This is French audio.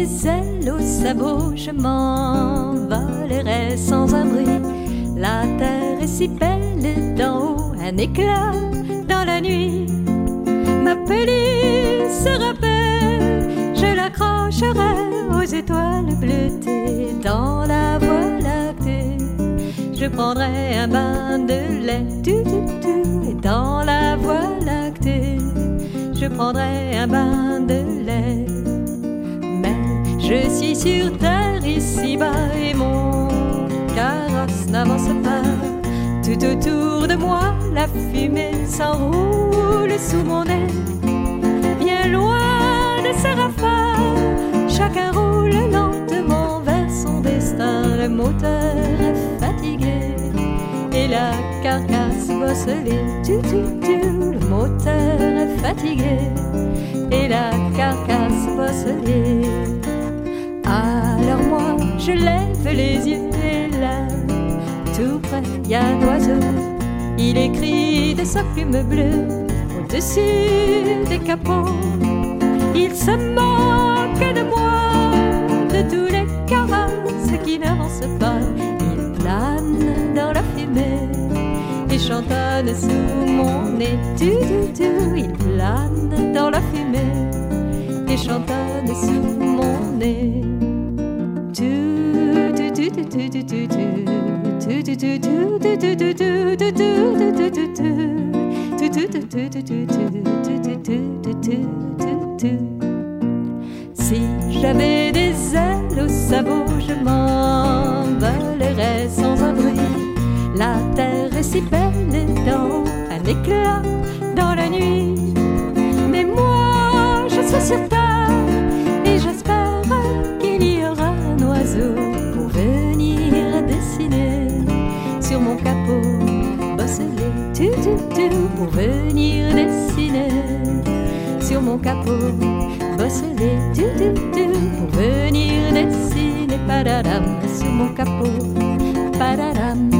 des ailes aux sabots, je m'envolerai sans un bruit. La terre est si belle d'en haut, un éclat dans la nuit. Ma pelisse sera belle, je l'accrocherai aux étoiles bleutées dans la voie lactée. Je prendrai un bain de lait, et dans la voie lactée, je prendrai un bain de lait. Mais je suis sur terre ici-bas et mon carrosse n'avance pas. Tout autour de moi, la fumée s'enroule sous mon nez. Bien loin de ces rafales, chacun roule lentement vers son destin. Le moteur est fatigué et la carcasse bosselée. Le moteur est fatigué et la carcasse bosselée. Alors moi, je lève les yeux et là, tout près, y a un oiseau. Il écrit de sa plume bleue au-dessus des capots. Il se moque de moi, de tous les carrosses qui n'avancent pas. Il plane dans la fumée et chantonne sous mon nez. Il plane dans la fumée et chantonne sous mon nez. Si j'avais des ailes aux sabots, je m'envolerais sans un bruit. La terre est si belle dans un éclat dans la nuit. Mais moi, je suis sur terre et j'espère qu'il y aura un oiseau pour venir dessiner sur mon capot bosselé. Pour venir dessiner sur mon capot bosselé. Pour venir dessiner, padadam, sur mon capot, padadam.